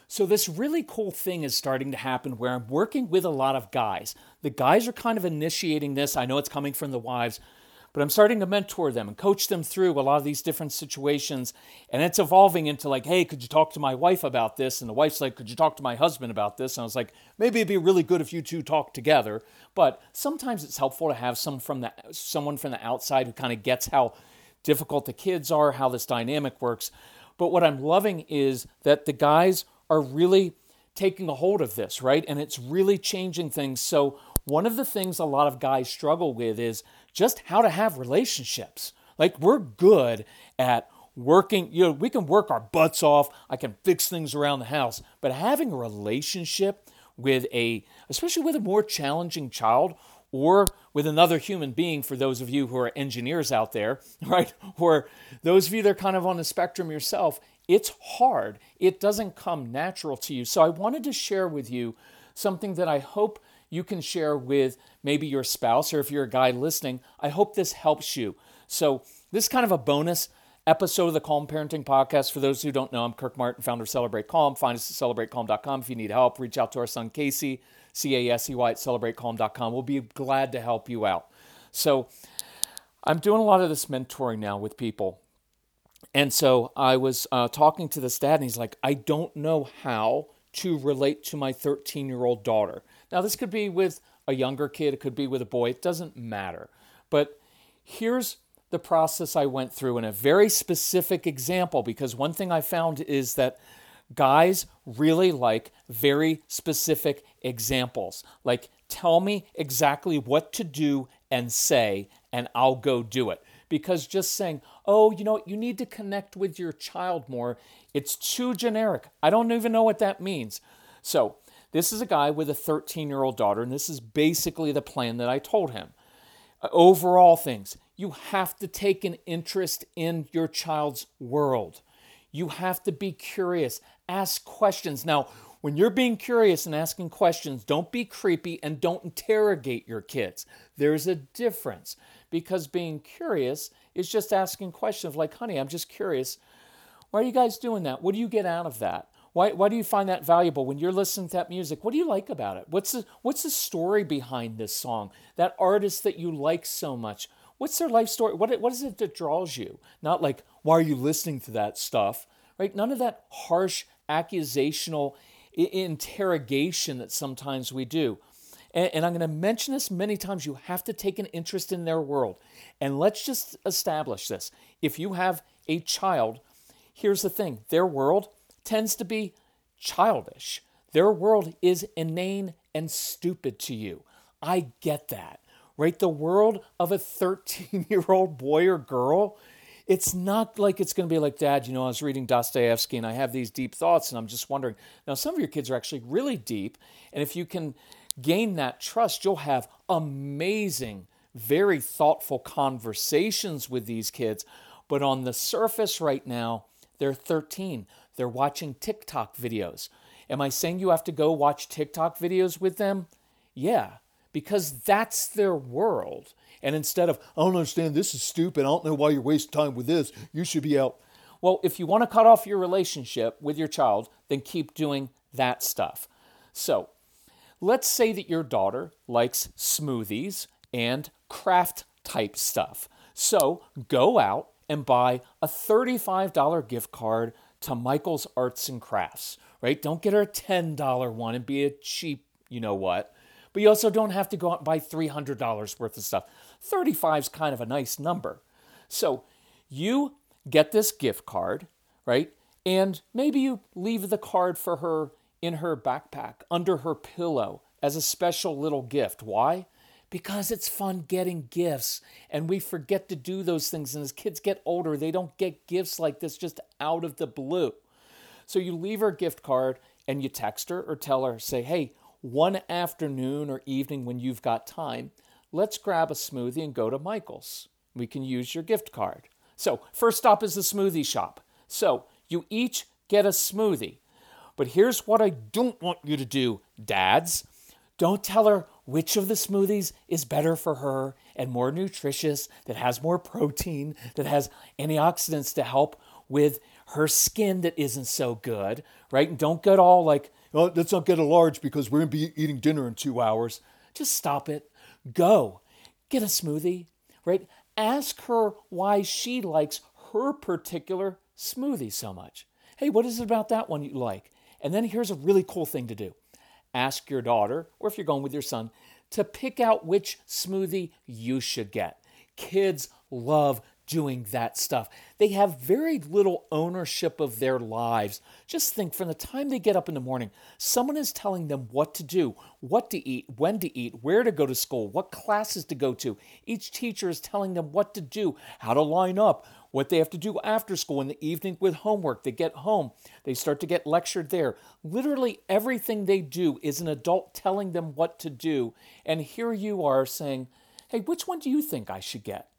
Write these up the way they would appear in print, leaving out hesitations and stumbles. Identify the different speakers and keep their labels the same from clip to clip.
Speaker 1: So this really cool thing is starting to happen where I'm working with a lot of guys. The guys are kind of initiating this. I know it's coming from the wives, but I'm starting to mentor them and coach them through a lot of these different situations. And it's evolving into like, hey, could you talk to my wife about this? And the wife's like, could you talk to my husband about this? And I was like, maybe it'd be really good if you two talk together. But sometimes it's helpful to have someone from the outside who kind of gets how difficult the kids are, how this dynamic works. But what I'm loving is that the guys are really taking a hold of this, right? And it's really changing things. So one of the things a lot of guys struggle with is just how to have relationships. Like we're good at working, we can work our butts off. I can fix things around the house, but having a relationship with especially with a more challenging child or with another human being, for those of you who are engineers out there, right? Or those of you that are kind of on the spectrum yourself, it's hard. It doesn't come natural to you. So I wanted to share with you something that I hope you can share with maybe your spouse, or if you're a guy listening, I hope this helps you. So this is kind of a bonus episode of the Calm Parenting Podcast. For those who don't know, I'm Kirk Martin, founder of Celebrate Calm. Find us at celebratecalm.com. If you need help, reach out to our son Casey, Casey at celebratecalm.com. We'll be glad to help you out. So I'm doing a lot of this mentoring now with people. And so I was talking to this dad, and he's like, I don't know how to relate to my 13-year-old daughter. Now, this could be with a younger kid. It could be with a boy. It doesn't matter. But here's the process I went through in a very specific example, because one thing I found is that guys really like very specific examples. Like, tell me exactly what to do and say, and I'll go do it. Because just saying, oh, you need to connect with your child more, it's too generic. I don't even know what that means. So this is a guy with a 13-year-old daughter, and this is basically the plan that I told him. Overall things, you have to take an interest in your child's world. You have to be curious, ask questions. Now, when you're being curious and asking questions, don't be creepy and don't interrogate your kids. There's a difference, because being curious is just asking questions like, honey, I'm just curious. Why are you guys doing that? What do you get out of that? Why do you find that valuable? When you're listening to that music, what do you like about it? What's the story behind this song? That artist that you like so much, what's their life story? What is it that draws you? Not like, why are you listening to that stuff? Right? None of that harsh accusational interrogation that sometimes we do. And I'm going to mention this many times. You have to take an interest in their world. And let's just establish this. If you have a child, here's the thing. Their world tends to be childish. Their world is inane and stupid to you. I get that, right? The world of a 13-year-old boy or girl, it's not like it's going to be like, Dad, I was reading Dostoevsky and I have these deep thoughts and I'm just wondering. Now, some of your kids are actually really deep. And if you can gain that trust, you'll have amazing, very thoughtful conversations with these kids. But on the surface right now, they're 13. They're watching TikTok videos. Am I saying you have to go watch TikTok videos with them? Yeah, because that's their world. And instead of, I don't understand, this is stupid, I don't know why you're wasting time with this, you should be out. Well, if you want to cut off your relationship with your child, then keep doing that stuff. So, let's say that your daughter likes smoothies and craft type stuff. So, go out and buy a $35 gift card to Michael's Arts and Crafts, right? Don't get her a $10 one and be a cheap, what. But you also don't have to go out and buy $300 worth of stuff. 35 is kind of a nice number. So you get this gift card, right? And maybe you leave the card for her in her backpack, under her pillow, as a special little gift. Why? Because it's fun getting gifts, and we forget to do those things. And as kids get older, they don't get gifts like this just out of the blue. So you leave her a gift card and you text her or tell her, say, hey, one afternoon or evening when you've got time, let's grab a smoothie and go to Michael's. We can use your gift card. So first stop is the smoothie shop. So you each get a smoothie. But here's what I don't want you to do, dads. Don't tell her which of the smoothies is better for her and more nutritious, that has more protein, that has antioxidants to help with her skin that isn't so good, right? And don't get all like, oh, let's not get a large because we're going to be eating dinner in 2 hours. Just stop it. Go. Get a smoothie, right? Ask her why she likes her particular smoothie so much. Hey, what is it about that one you like? And then here's a really cool thing to do. Ask your daughter, or if you're going with your son, to pick out which smoothie you should get. Kids love doing that stuff. They have very little ownership of their lives. Just think, from the time they get up in the morning, someone is telling them what to do, what to eat, when to eat, where to go to school, what classes to go to. Each teacher is telling them what to do, how to line up, what they have to do after school in the evening with homework. They get home, they start to get lectured there. Literally everything they do is an adult telling them what to do. And here you are saying, hey, which one do you think I should get?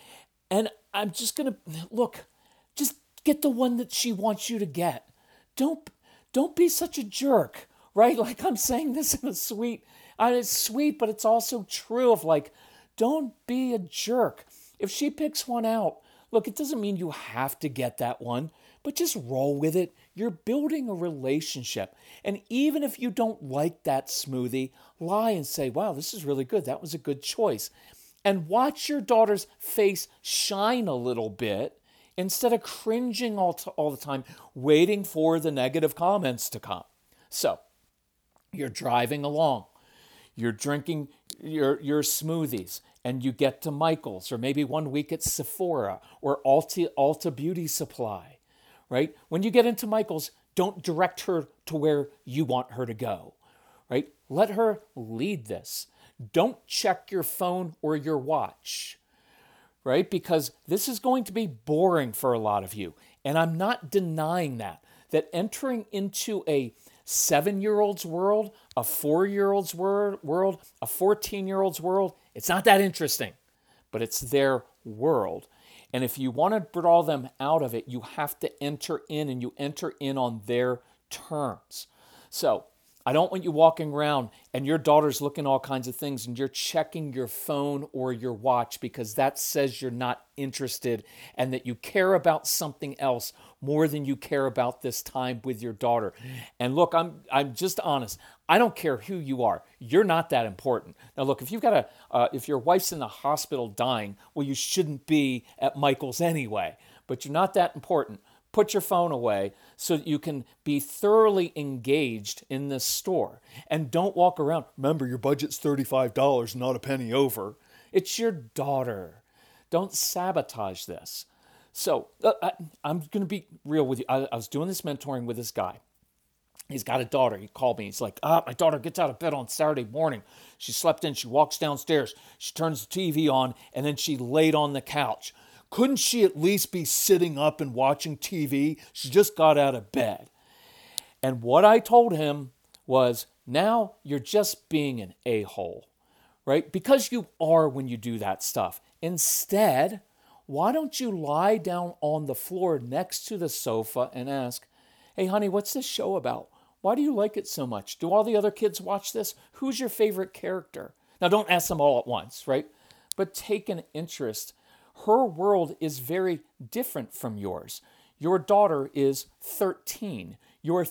Speaker 1: And I'm just going to, look, just get the one that she wants you to get. Don't be such a jerk, right? Like, I'm saying this in a sweet, it's sweet, but it's also true of like, don't be a jerk. If she picks one out, look, it doesn't mean you have to get that one, but just roll with it. You're building a relationship. And even if you don't like that smoothie, lie and say, wow, this is really good. That was a good choice. And watch your daughter's face shine a little bit instead of cringing all the time, waiting for the negative comments to come. So you're driving along, you're drinking your smoothies, and you get to Michael's, or maybe one week at Sephora or Ulta Beauty Supply, right? When you get into Michael's, don't direct her to where you want her to go, right? Let her lead this. Don't check your phone or your watch, right? Because this is going to be boring for a lot of you. And I'm not denying that entering into a 7-year-old's world, a 4-year-old's world, a 14-year-old's world, it's not that interesting, but it's their world. And if you want to draw them out of it, you have to enter in, and you enter in on their terms. So I don't want you walking around and your daughter's looking at all kinds of things and you're checking your phone or your watch, because that says you're not interested and that you care about something else more than you care about this time with your daughter. And look, I'm just honest. I don't care who you are. You're not that important. Now look, if you've got if your wife's in the hospital dying, well, you shouldn't be at Michael's anyway, but you're not that important. Put your phone away so that you can be thoroughly engaged in this store. And don't walk around. Remember, your budget's $35, not a penny over. It's your daughter. Don't sabotage this. So I'm going to be real with you. I was doing this mentoring with this guy. He's got a daughter. He called me. He's like, my daughter gets out of bed on Saturday morning. She slept in. She walks downstairs. She turns the TV on, and then she laid on the couch. Couldn't she at least be sitting up and watching TV? She just got out of bed. And what I told him was, now you're just being an a-hole, right? Because you are when you do that stuff. Instead, why don't you lie down on the floor next to the sofa and ask, hey, honey, what's this show about? Why do you like it so much? Do all the other kids watch this? Who's your favorite character? Now, don't ask them all at once, right? But take an interest. Her world is very different from yours. Your daughter is 13. You're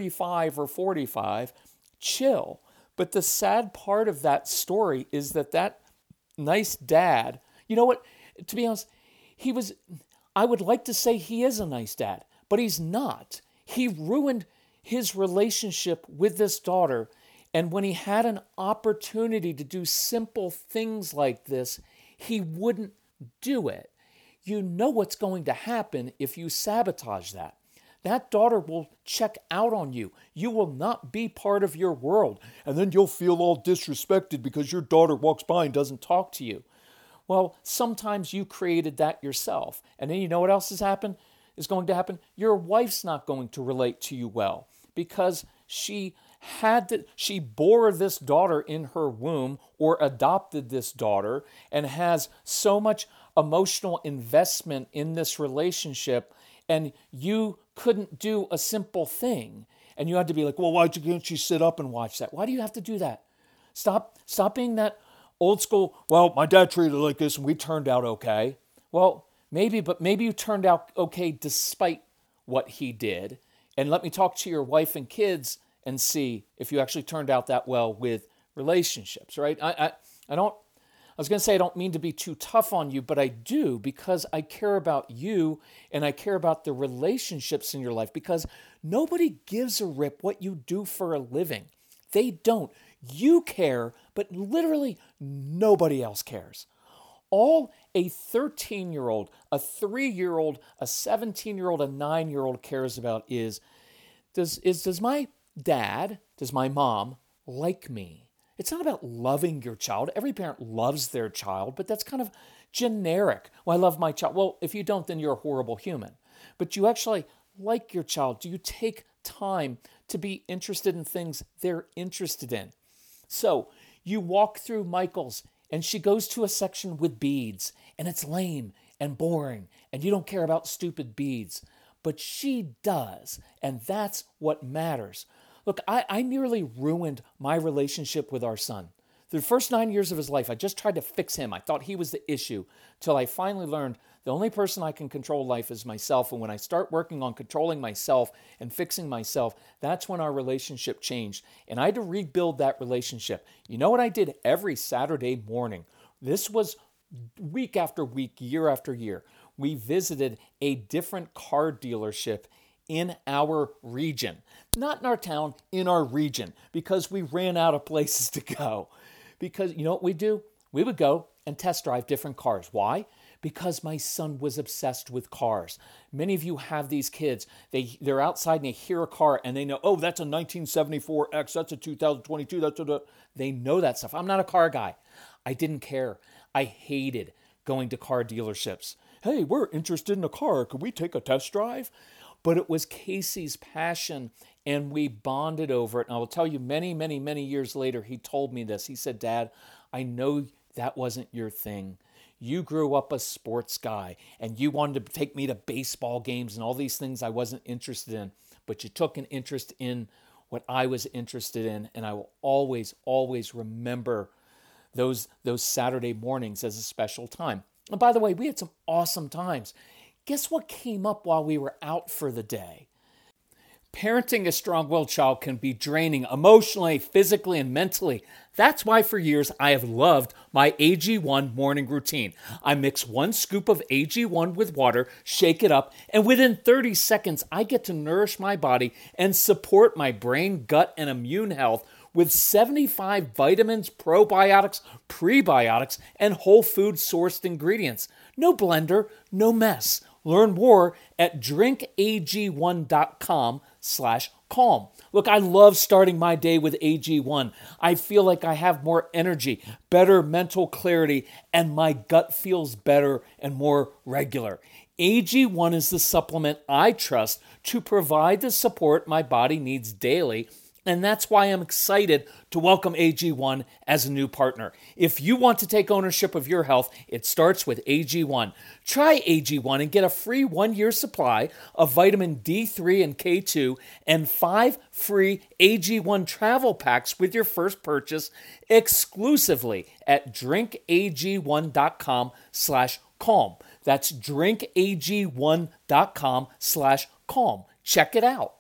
Speaker 1: 35 or 45. Chill. But the sad part of that story is that nice dad, you know what? To be honest, I would like to say he is a nice dad, but he's not. He ruined his relationship with this daughter. And when he had an opportunity to do simple things like this, he wouldn't do it. You know what's going to happen if you sabotage that. That daughter will check out on you. You will not be part of your world. And then you'll feel all disrespected because your daughter walks by and doesn't talk to you. Well, sometimes you created that yourself. And then you know what else is going to happen? Your wife's not going to relate to you well because she bore this daughter in her womb or adopted this daughter and has so much emotional investment in this relationship, and you couldn't do a simple thing. And you had to be like, well, can't you sit up and watch that? Why do you have to do that? Stop being that old school, well, my dad treated it like this and we turned out okay. Well, maybe you turned out okay despite what he did, and let me talk to your wife and kids and see if you actually turned out that well with relationships, right? I don't, I was going to say I don't mean to be too tough on you, but I do, because I care about you and I care about the relationships in your life, because nobody gives a rip what you do for a living. They don't. You care, but literally nobody else cares. All a 13-year-old, a 3-year-old, a 17-year-old, a 9-year-old cares about is does my dad, does my mom like me? It's not about loving your child. Every parent loves their child, but that's kind of generic. Well, I love my child. Well, if you don't, then you're a horrible human. But you actually like your child. Do you take time to be interested in things they're interested in? So you walk through Michael's and she goes to a section with beads, and it's lame and boring, and you don't care about stupid beads. But she does, and that's what matters. Look, I nearly ruined my relationship with our son. The first 9 years of his life, I just tried to fix him. I thought he was the issue, till I finally learned the only person I can control life is myself. And when I start working on controlling myself and fixing myself, that's when our relationship changed. And I had to rebuild that relationship. You know what I did every Saturday morning? This was week after week, year after year. We visited a different car dealership in our region. Not in our town, in our region, because we ran out of places to go. Because you know what we do? We would go and test drive different cars. Why? Because my son was obsessed with cars. Many of you have these kids. They're outside and they hear a car and they know, oh, that's a 1974 X, that's a 2022, they know that stuff. I'm not a car guy. I didn't care. I hated going to car dealerships. Hey, we're interested in a car. Could we take a test drive? But it was Casey's passion, and we bonded over it. And I will tell you, many, many, many years later, he told me this. He said, Dad, I know that wasn't your thing. You grew up a sports guy, and you wanted to take me to baseball games and all these things I wasn't interested in. But you took an interest in what I was interested in, and I will always, always remember those Saturday mornings as a special time. And by the way, we had some awesome times. Guess what came up while we were out for the day? Parenting a strong-willed child can be draining emotionally, physically, and mentally. That's why for years I have loved my AG1 morning routine. I mix 1 scoop of AG1 with water, shake it up, and within 30 seconds I get to nourish my body and support my brain, gut, and immune health with 75 vitamins, probiotics, prebiotics, and whole food sourced ingredients. No blender, no mess. Learn more at drinkag1.com/calm. Look, I love starting my day with AG1. I feel like I have more energy, better mental clarity, and my gut feels better and more regular. AG1 is the supplement I trust to provide the support my body needs daily. And that's why I'm excited to welcome AG1 as a new partner. If you want to take ownership of your health, it starts with AG1. Try AG1 and get a free 1-year supply of vitamin D3 and K2 and 5 free AG1 travel packs with your first purchase exclusively at drinkag1.com/calm. That's drinkag1.com/calm. Check it out.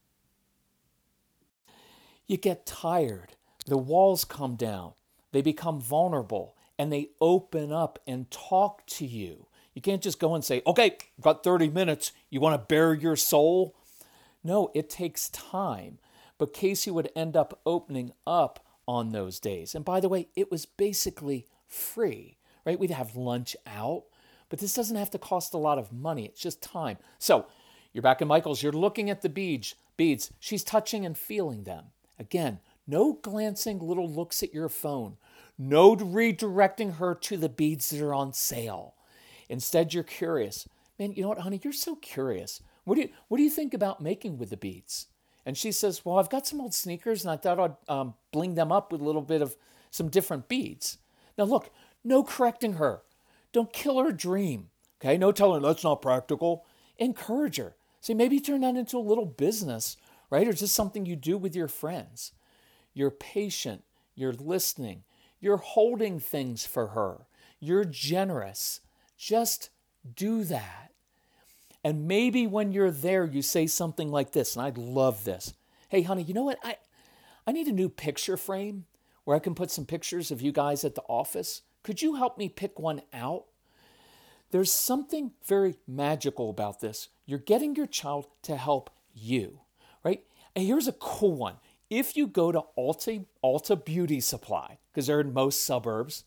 Speaker 1: You get tired, the walls come down, they become vulnerable, and they open up and talk to you. You can't just go and say, okay, got 30 minutes, you want to bare your soul? No, it takes time. But Casey would end up opening up on those days. And by the way, it was basically free, right? We'd have lunch out, but this doesn't have to cost a lot of money. It's just time. So you're back in Michael's, you're looking at the beads. She's touching and feeling them. Again, no glancing little looks at your phone. No redirecting her to the beads that are on sale. Instead, you're curious. Man, you know what, honey? You're so curious. What do you think about making with the beads? And she says, well, I've got some old sneakers, and I thought I'd bling them up with a little bit of some different beads. Now, look, no correcting her. Don't kill her dream. Okay? No telling her that's not practical. Encourage her. See, maybe turn that into a little business, right? Or just something you do with your friends. You're patient. You're listening. You're holding things for her. You're generous. Just do that. And maybe when you're there, you say something like this, and I love this. Hey, honey, you know what? I need a new picture frame where I can put some pictures of you guys at the office. Could you help me pick one out? There's something very magical about this. You're getting your child to help you, right? And here's a cool one. If you go to Ulta Beauty Supply, because they're in most suburbs,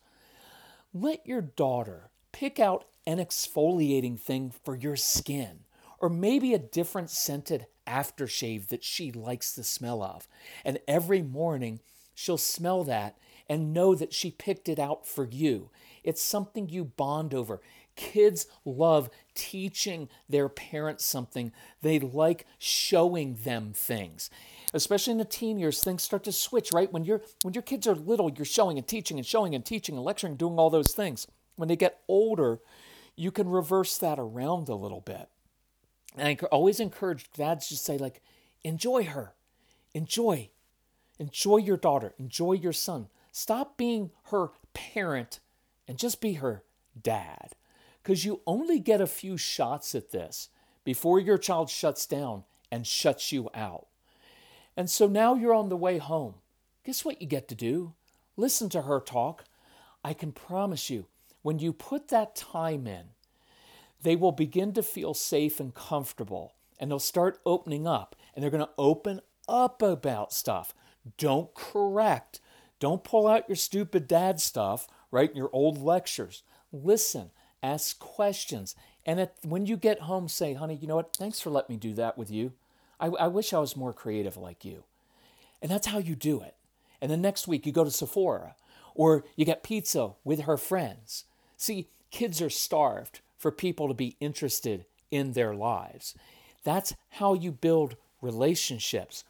Speaker 1: let your daughter pick out an exfoliating thing for your skin, or maybe a different scented aftershave that she likes the smell of. And every morning she'll smell that and know that she picked it out for you. It's something you bond over. Kids love teaching their parents something. They like showing them things. Especially in the teen years, things start to switch, right? When your kids are little, you're showing and teaching and showing and teaching and lecturing, doing all those things. When they get older, you can reverse that around a little bit. And I always encourage dads to say, like, enjoy her. Enjoy your daughter. Enjoy your son. Stop being her parent and just be her dad. Because you only get a few shots at this before your child shuts down and shuts you out. And so now you're on the way home. Guess what you get to do? Listen to her talk. I can promise you, when you put that time in, they will begin to feel safe and comfortable, and they'll start opening up, and they're going to open up about stuff. Don't correct. Don't pull out your stupid dad stuff, right? Your old lectures. Listen, ask questions. And when you get home, say, honey, you know what? Thanks for letting me do that with you. I wish I was more creative like you. And that's how you do it. And then next week you go to Sephora, or you get pizza with her friends. See, kids are starved for people to be interested in their lives. That's how you build relationships.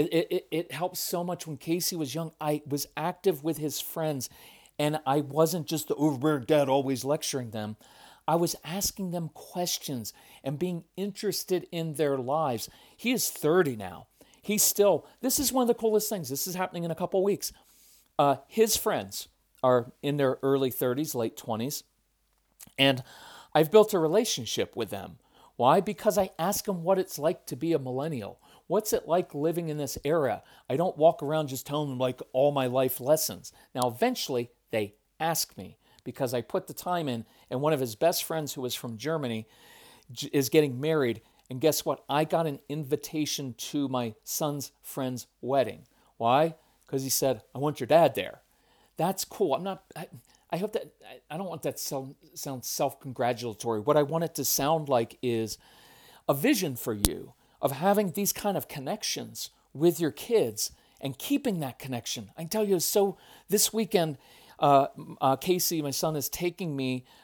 Speaker 1: It helps so much. When Casey was young, I was active with his friends, and I wasn't just the overbearing dad always lecturing them. I was asking them questions and being interested in their lives. He is 30 now. This is one of the coolest things. This is happening in a couple of weeks. His friends are in their early 30s, late 20s, and I've built a relationship with them. Why? Because I ask them what it's like to be a millennial. What's it like living in this era? I don't walk around just telling them like all my life lessons. Now, eventually, they ask me because I put the time in, and one of his best friends who was from Germany is getting married. And guess what? I got an invitation to my son's friend's wedding. Why? Because he said, I want your dad there. That's cool. I hope that, I don't want that to sound self-congratulatory. What I want it to sound like is a vision for you of having these kind of connections with your kids and keeping that connection. I can tell you, so this weekend, Casey, my son, is driving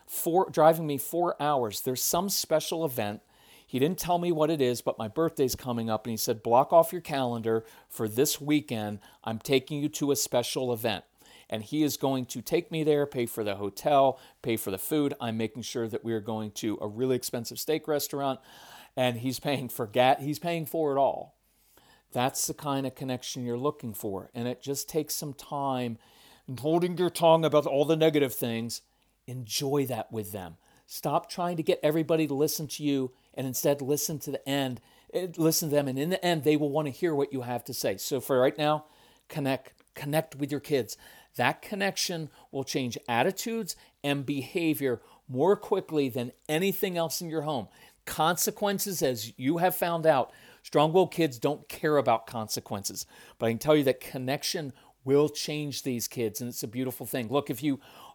Speaker 1: me 4 hours. There's some special event. He didn't tell me what it is, but my birthday's coming up, and he said, block off your calendar for this weekend. I'm taking you to a special event. And he is going to take me there, pay for the hotel, pay for the food. I'm making sure that we are going to a really expensive steak restaurant, and he's paying for it all. That's the kind of connection you're looking for. And it just takes some time. And holding your tongue about all the negative things, enjoy that with them. Stop trying to get everybody to listen to you, and instead listen to them. And in the end, they will want to hear what you have to say. So for right now, connect with your kids. That connection will change attitudes and behavior more quickly than anything else in your home. Consequences, as you have found out, strong-willed kids don't care about consequences. But I can tell you that connection will change these kids, and it's a beautiful thing. Look, if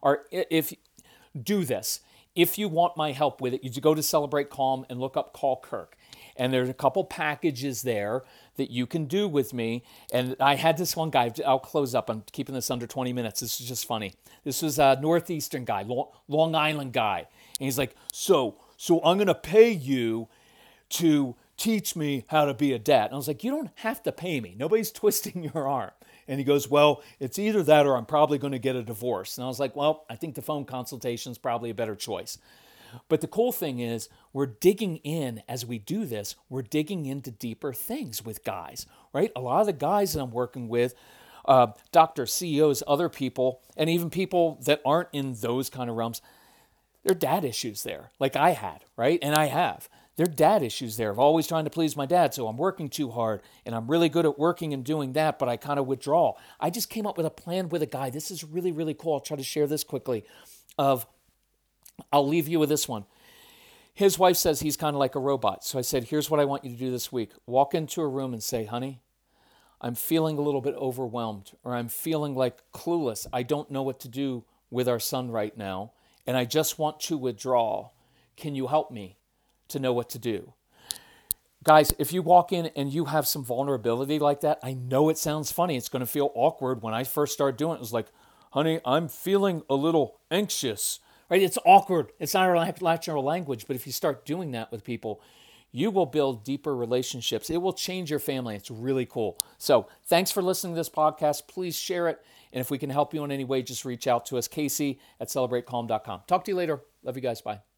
Speaker 1: do this. If you want my help with it, you go to Celebrate Calm and look up Call Kirk. And there's a couple packages there that you can do with me. And I had this one guy, I'll close up, I'm keeping this under 20 minutes. This is just funny. This was a Northeastern guy, Long Island guy. And he's like, so I'm going to pay you to teach me how to be a dad. And I was like, you don't have to pay me. Nobody's twisting your arm. And he goes, well, it's either that or I'm probably going to get a divorce. And I was like, well, I think the phone consultation is probably a better choice. But the cool thing is we're digging in as we do this. We're digging into deeper things with guys, right? A lot of the guys that I'm working with, doctors, CEOs, other people, and even people that aren't in those kind of realms, there are dad issues there, like I had, right? And I have. There are dad issues there of always trying to please my dad, so I'm working too hard, and I'm really good at working and doing that, but I kind of withdraw. I just came up with a plan with a guy. This is really, really cool. I'll try to share this quickly. I'll leave you with this one. His wife says he's kind of like a robot. So I said, here's what I want you to do this week. Walk into a room and say, honey, I'm feeling a little bit overwhelmed, or I'm feeling like clueless. I don't know what to do with our son right now, and I just want to withdraw. Can you help me to know what to do? Guys, if you walk in and you have some vulnerability like that, I know it sounds funny. It's going to feel awkward. When I first started doing it, it was like, honey, I'm feeling a little anxious. Right? It's awkward. It's not our natural language, but if you start doing that with people, you will build deeper relationships. It will change your family. It's really cool. So thanks for listening to this podcast. Please share it. And if we can help you in any way, just reach out to us, Casey at celebratecalm.com. Talk to you later. Love you guys. Bye.